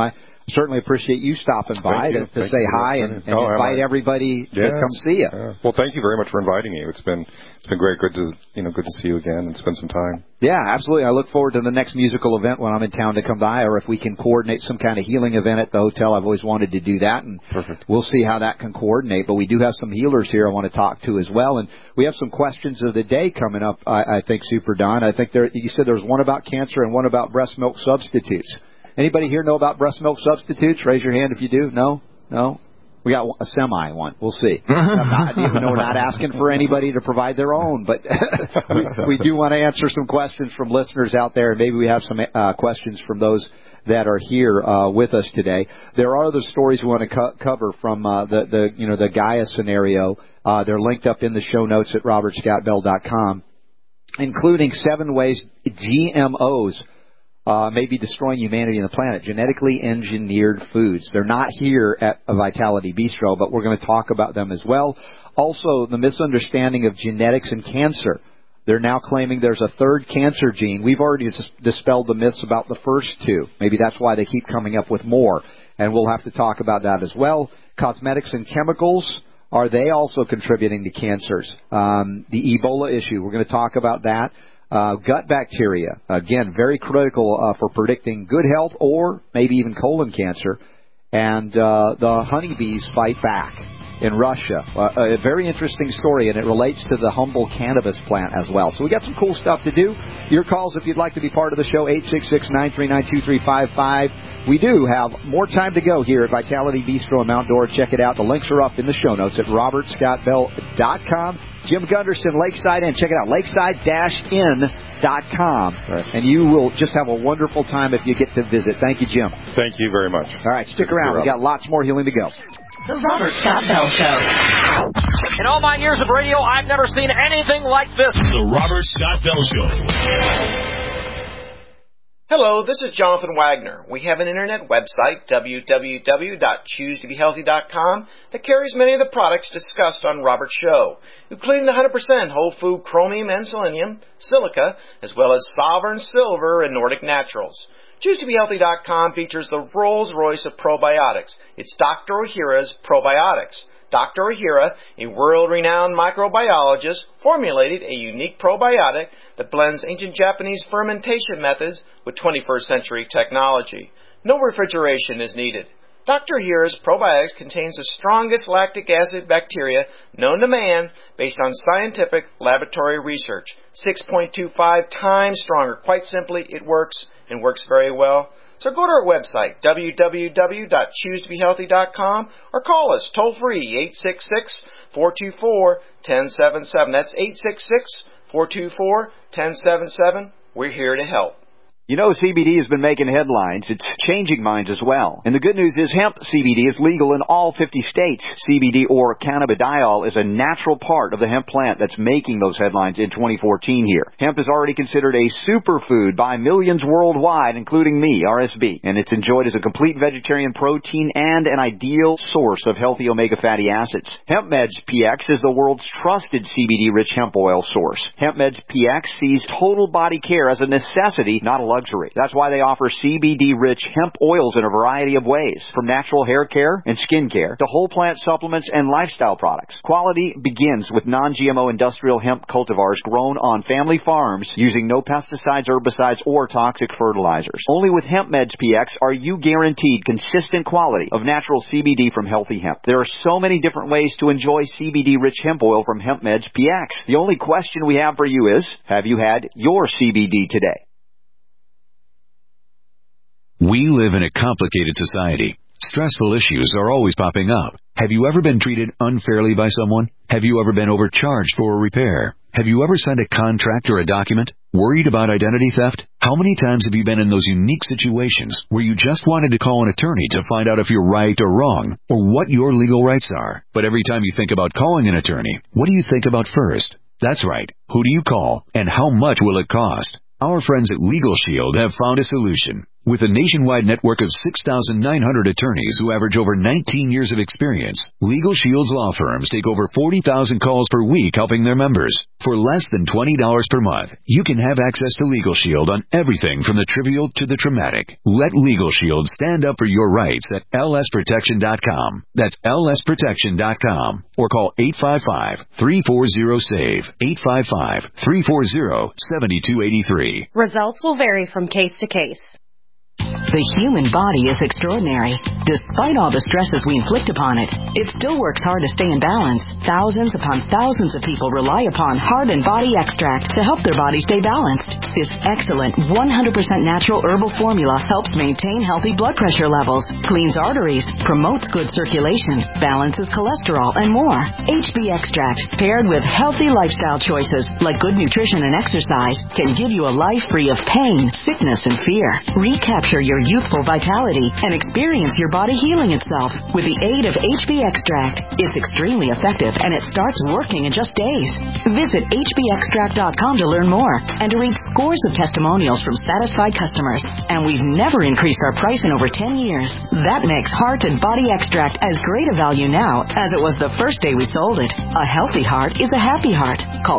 Speaker 9: certainly appreciate you stopping by to say hi and invite everybody to come see you.
Speaker 15: Well, thank you very much for inviting me. It's been great. Good to see you again and spend some time.
Speaker 9: Yeah, absolutely. I look forward to the next musical event when I'm in town to come by, or if we can coordinate some kind of healing event at the hotel. I've always wanted to do that, and we'll see how that can coordinate. But we do have some healers here I want to talk to as well, and we have some questions of the day coming up. I think, Super Don. I think you said there was one about cancer and one about breast milk substitutes. Anybody here know about breast milk substitutes? Raise your hand if you do. No? We got a semi one. We'll see. We're not asking for anybody to provide their own, but we do want to answer some questions from listeners out there, and maybe we have some questions from those that are here with us today. There are other stories we want to cover from the Gaia scenario. They're linked up in the show notes at robertscottbell.com, including 7 ways GMOs may be destroying humanity and the planet. Genetically engineered foods. They're not here at a Vitality Bistro, but we're going to talk about them as well. Also, the misunderstanding of genetics and cancer. They're now claiming there's a third cancer gene. We've already dispelled the myths about the first 2. Maybe that's why they keep coming up with more. And we'll have to talk about that as well. Cosmetics and chemicals. Are they also contributing to cancers? The Ebola issue. We're going to talk about that. Gut bacteria, again, very critical for predicting good health or maybe even colon cancer. And the honeybees fight back in Russia. A very interesting story, and it relates to the Humble cannabis plant as well. So we got some cool stuff to do. Your calls, if you'd like to be part of the show, 866-939-2355. We do have more time to go here at Vitality Bistro in Mount Dora. Check it out. The links are up in the show notes at robertscottbell.com. Jim Gunderson, Lakeside Inn. Check it out, lakeside-inn.com. Right. And you will just have a wonderful time if you get to visit. Thank you, Jim.
Speaker 15: Thank you very much.
Speaker 9: All right, stick around. We got lots more healing to go.
Speaker 5: The Robert Scott Bell Show.
Speaker 1: In all my years of radio, I've never seen anything like this.
Speaker 3: The Robert Scott Bell Show.
Speaker 22: Hello, this is Jonathan Wagner. We have an internet website, www.choosetobehealthy.com, that carries many of the products discussed on Robert's show, including the 100% whole food chromium and selenium, silica, as well as Sovereign Silver and Nordic Naturals. ChooseToBeHealthy.com features the Rolls-Royce of probiotics. It's Dr. Ohhira's Probiotics. Dr. Ohhira, a world-renowned microbiologist, formulated a unique probiotic that blends ancient Japanese fermentation methods with 21st century technology. No refrigeration is needed. Dr. Ohhira's Probiotics contains the strongest lactic acid bacteria known to man based on scientific laboratory research. 6.25 times stronger. Quite simply, it works and works very well. So go to our website, www.choosetobehealthy.com, or call us toll-free, 866-424-1077. That's 866-424-1077. We're here to help.
Speaker 9: You know, CBD has been making headlines. It's changing minds as well. And the good news is hemp CBD is legal in all 50 states. CBD, or cannabidiol, is a natural part of the hemp plant that's making those headlines in 2014 here. Hemp is already considered a superfood by millions worldwide, including me, RSB. And it's enjoyed as a complete vegetarian protein and an ideal source of healthy omega fatty acids. HempMeds PX is the world's trusted CBD-rich hemp oil source. HempMeds PX sees total body care as a necessity, not a luxury. That's why they offer CBD-rich hemp oils in a variety of ways, from natural hair care and skin care to whole plant supplements and lifestyle products. Quality begins with non-GMO industrial hemp cultivars grown on family farms using no pesticides, herbicides, or toxic fertilizers. Only with HempMeds PX are you guaranteed consistent quality of natural CBD from healthy hemp. There are so many different ways to enjoy CBD-rich hemp oil from HempMeds PX. The only question we have for you is, have you had your CBD today?
Speaker 23: We live in a complicated society. Stressful issues are always popping up. Have you ever been treated unfairly by someone? Have you ever been overcharged for a repair? Have you ever signed a contract or a document? Worried about identity theft? How many times have you been in those unique situations where you just wanted to call an attorney to find out if you're right or wrong, or what your legal rights are? But every time you think about calling an attorney, what do you think about first? That's right. Who do you call, and how much will it cost? Our friends at Legal Shield have found a solution. With a nationwide network of 6,900 attorneys who average over 19 years of experience, Legal Shield's law firms take over 40,000 calls per week helping their members. For less than $20 per month, you can have access to Legal Shield on everything from the trivial to the traumatic. Let Legal Shield stand up for your rights at lsprotection.com. That's lsprotection.com. Or call 855-340-SAVE. 855-340-7283.
Speaker 2: Results will vary from case to case.
Speaker 6: The human body is extraordinary. Despite all the stresses we inflict upon it, it still works hard to stay in balance. Thousands upon thousands of people rely upon Heart and Body Extract to help their body stay balanced. This excellent 100% natural herbal formula helps maintain healthy blood pressure levels, cleans arteries, promotes good circulation, balances cholesterol, and more. HB Extract, paired with healthy lifestyle choices like good nutrition and exercise, can give you a life free of pain, sickness, and fear. Recapture your youthful vitality and experience your body healing itself with the aid of HB Extract. It's extremely effective and it starts working in just days. Visit hbextract.com to learn more and to read scores of testimonials from satisfied customers. And we've never increased our price in over 10 years. That makes Heart and Body Extract as great a value now as it was the first day we sold it. A healthy heart is a happy heart. Call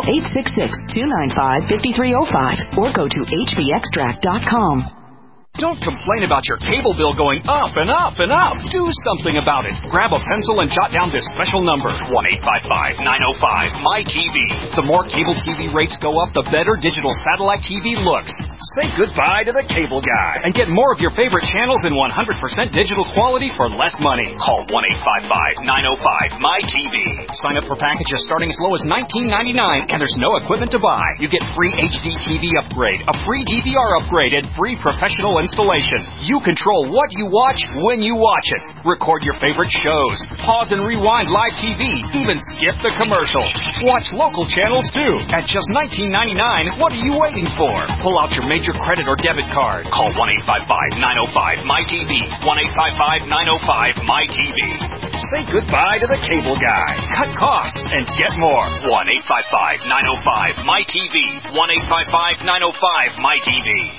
Speaker 6: 866-295-5305 or go to hbextract.com.
Speaker 1: Don't complain about your cable bill going up and up and up. Do something about it. Grab a pencil and jot down this special number, 1-855-905-MY-TV. The more cable TV rates go up, the better digital satellite TV looks. Say goodbye to the cable guy and get more of your favorite channels in 100% digital quality for less money. Call 1-855-905-MY-TV. Sign up for packages starting as low as $19.99, and there's no equipment to buy. You get free HD TV upgrade, a free DVR upgrade, and free professional installation. You control what you watch when you watch it. Record your favorite shows. Pause and rewind live TV. Even skip the commercials. Watch local channels too. At just $19.99, what are you waiting for? Pull out your major credit or debit card. Call 1-855-905-MY-TV. 1-855-905-MY-TV. Say goodbye to the cable guy. Cut costs and get more. 1-855-905-MY-TV. 1-855-905-MY-TV.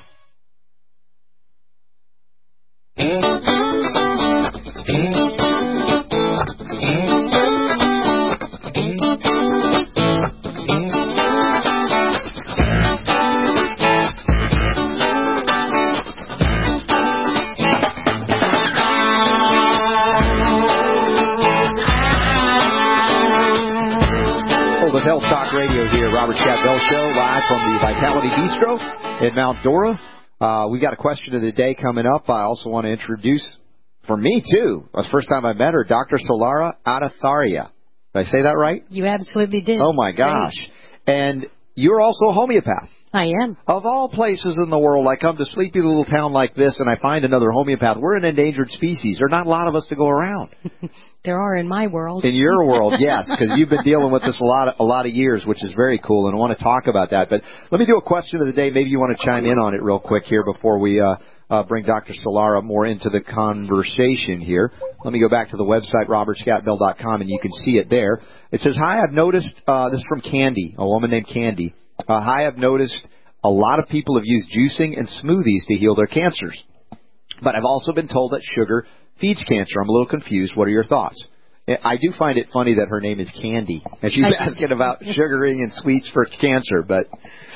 Speaker 9: With Health Talk Radio here, Robert Scott Bell Show, live from the Vitality Bistro in Mount Dora. We've got a question of the day coming up. I also want to introduce, for me too, the first time I met her, Dr. Solara Aditharia. Did I say that right?
Speaker 7: You absolutely did.
Speaker 9: Oh my gosh. And you're also a homeopath.
Speaker 7: I am.
Speaker 9: Of all places in the world, I come to sleepy little town like this and I find another homeopath. We're an endangered species. There are not a lot of us to go around.
Speaker 7: There are in my world.
Speaker 9: In your world, yes, because you've been dealing with this a lot of years, which is very cool, and I want to talk about that. But let me do a question of the day. Maybe you want to chime in on it real quick here before we bring Dr. Solara more into the conversation here. Let me go back to the website, robertscottbell.com, and you can see it there. It says, hi, I've noticed, this is from Candy, a woman named Candy. Hi, I've noticed a lot of people have used juicing and smoothies to heal their cancers. But I've also been told that sugar feeds cancer. I'm a little confused. What are your thoughts? I do find it funny that her name is Candy, and she's asking about sugaring and sweets for cancer. But,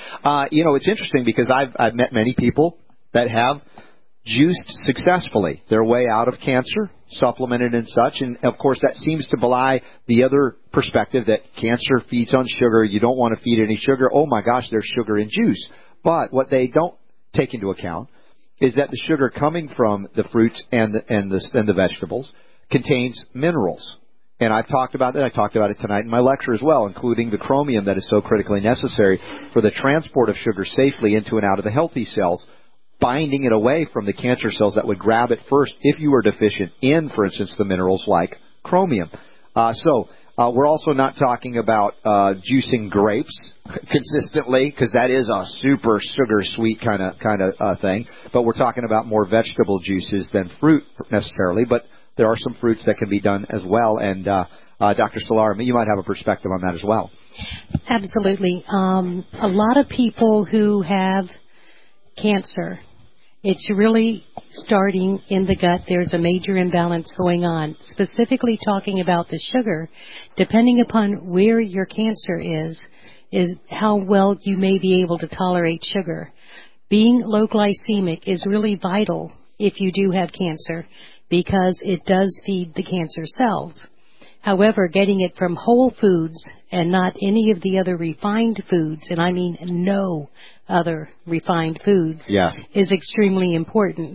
Speaker 9: it's interesting because I've met many people that have juiced successfully their way out of cancer, supplemented and such. And, of course, that seems to belie the other perspective that cancer feeds on sugar. You don't want to feed any sugar. Oh, my gosh, there's sugar in juice. But what they don't take into account is that the sugar coming from the fruits and the vegetables contains minerals. And I've talked about that. I talked about it tonight in my lecture as well, including the chromium that is so critically necessary for the transport of sugar safely into and out of the healthy cells, binding it away from the cancer cells that would grab it first if you were deficient in, for instance, the minerals like chromium. We're also not talking about juicing grapes consistently, because that is a super sugar sweet kind of thing. But we're talking about more vegetable juices than fruit necessarily. But there are some fruits that can be done as well. And Dr. Solara, you might have a perspective on that as well.
Speaker 7: Absolutely. A lot of people who have cancer It's really starting in the gut. There's a major imbalance going on. Specifically talking about the sugar, depending upon where your cancer is how well you may be able to tolerate sugar. Being low glycemic is really vital if you do have cancer because it does feed the cancer cells. However, getting it from whole foods and not any of the other refined foods, and I mean no other refined foods,
Speaker 9: yes,
Speaker 7: is extremely important.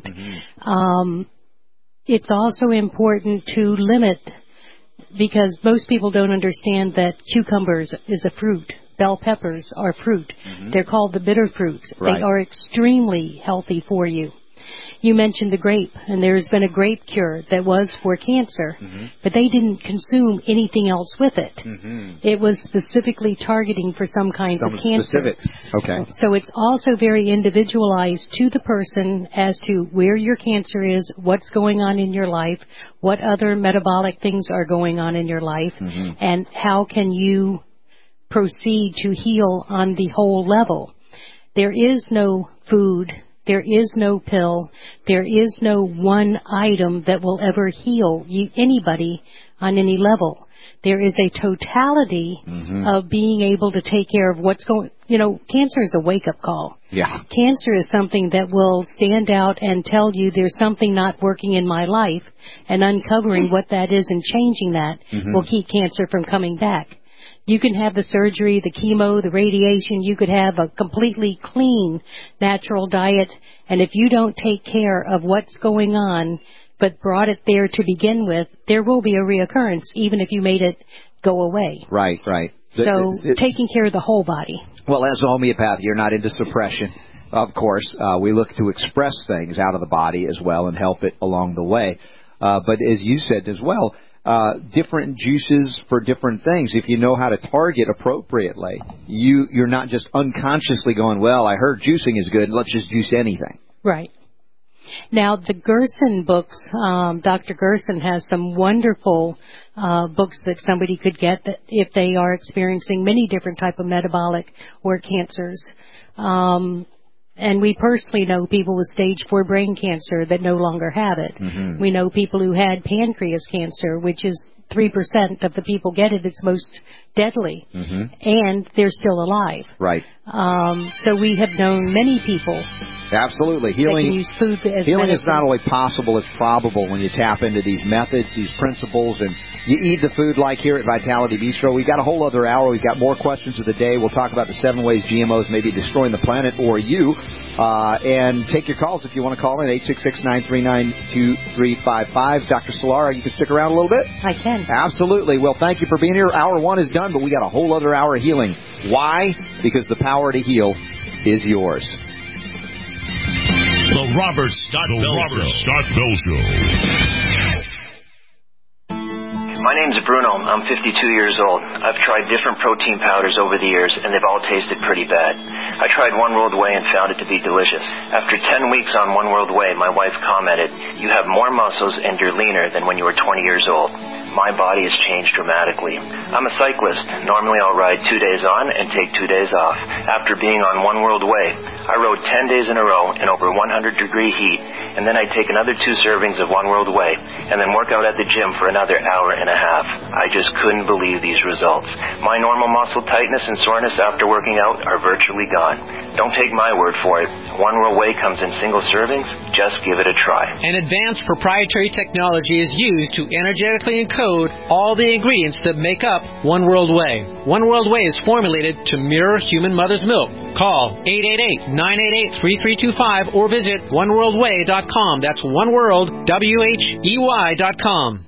Speaker 7: It's also important to limit, because most people don't understand that cucumbers is a fruit. Bell peppers are fruit. They're called the bitter fruits.
Speaker 9: Right.
Speaker 7: They are extremely healthy for you. You mentioned the grape, and there's been a grape cure that was for cancer, but they didn't consume anything else with it. It was specifically targeting for some kinds of cancer.
Speaker 9: Specifics. Okay.
Speaker 7: So it's also very individualized to the person as to where your cancer is, what's going on in your life, what other metabolic things are going on in your life, and how can you proceed to heal on the whole level. There is no food, there is no pill, there is no one item that will ever heal anybody on any level. There is a totality of being able to take care of what's going. Cancer is a wake-up call.
Speaker 9: Yeah.
Speaker 7: Cancer is something that will stand out and tell you there's something not working in my life, and uncovering what that is and changing that will keep cancer from coming back. You can have the surgery, the chemo, the radiation. You could have a completely clean, natural diet. And if you don't take care of what's going on, but brought it there to begin with, there will be a reoccurrence, even if you made it go away.
Speaker 9: Right, right.
Speaker 7: So taking care of the whole body.
Speaker 9: Well, as a homeopath, you're not into suppression. Of course, we look to express things out of the body as well and help it along the way. But as you said as well, different juices for different things. If you know how to target appropriately, you're not just unconsciously going, well, I heard juicing is good, let's just juice anything.
Speaker 7: Right. Now, the Gerson books, Dr. Gerson has some wonderful books that somebody could get that if they are experiencing many different type of metabolic or cancers. And we personally know people with stage 4 brain cancer that no longer have it. We know people who had pancreas cancer, which is 3% of the people get it. It's most deadly. And they're still alive.
Speaker 9: Right.
Speaker 7: So we have known many people.
Speaker 9: Absolutely. Healing
Speaker 7: use food as
Speaker 9: healing
Speaker 7: medicine.
Speaker 9: is not only possible, it's probable when you tap into these methods, these principles, and you eat the food like here at Vitality Bistro. We've got a whole other hour. We've got more questions of the day. We'll talk about the 7 ways GMOs may be destroying the planet or you. And take your calls if you want to call in, 866-939-2355. Dr. Solara, you can stick around a little bit?
Speaker 7: I can.
Speaker 9: Absolutely. Well, thank you for being here. Hour 1 is done, but we got a whole other hour of healing. Why? Because the power to heal is yours.
Speaker 3: The Robert Scott Bell Show.
Speaker 11: My name's Bruno. I'm 52 years old. I've tried different protein powders over the years, and they've all tasted pretty bad. I tried One World Whey and found it to be delicious. After 10 weeks on One World Whey, my wife commented, "You have more muscles and you're leaner than when you were 20 years old." My body has changed dramatically. I'm a cyclist. Normally I'll ride 2 days on and take 2 days off. After being on One World Whey, I rode 10 days in a row in over 100-degree heat, and then I'd take another 2 servings of One World Whey, and then work out at the gym for another hour and a half. I just couldn't believe these results. My normal muscle tightness and soreness after working out are virtually gone. Don't take my word for it. One World Whey comes in single servings. Just give it a try.
Speaker 12: An advanced proprietary technology is used to energetically encode all the ingredients that make up One World Whey. One World Whey is formulated to mirror human mother's milk. Call 888-988-3325 or visit oneworldwhey.com. That's oneworldwhey.com.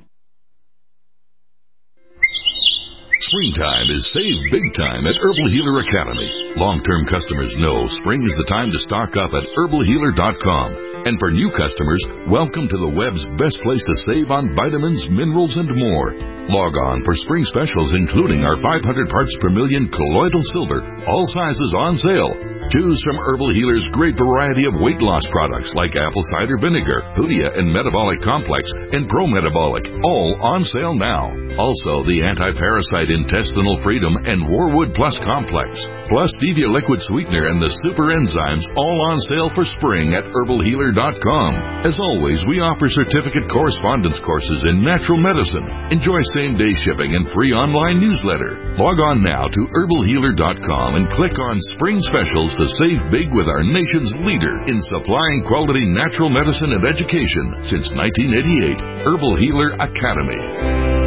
Speaker 13: Springtime is save big time at Herbal Healer Academy. Long-term customers know spring is the time to stock up at herbalhealer.com. And for new customers, welcome to the web's best place to save on vitamins, minerals, and more. Log on for spring specials, including our 500 parts per million colloidal silver, all sizes on sale. Choose from Herbal Healer's great variety of weight loss products like apple cider vinegar, Hoodia and Metabolic Complex, and Pro Metabolic, all on sale now. Also, the Anti-Parasite Intestinal Freedom and Warwood Plus Complex, plus Stevia Liquid Sweetener and the Super Enzymes, all on sale for spring at herbalhealer.com. As always, we offer certificate correspondence courses in natural medicine. Enjoy same-day shipping and free online newsletter. Log on now to herbalhealer.com and click on Spring Specials to save big with our nation's leader in supplying quality natural medicine and education since 1988, Herbal Healer Academy.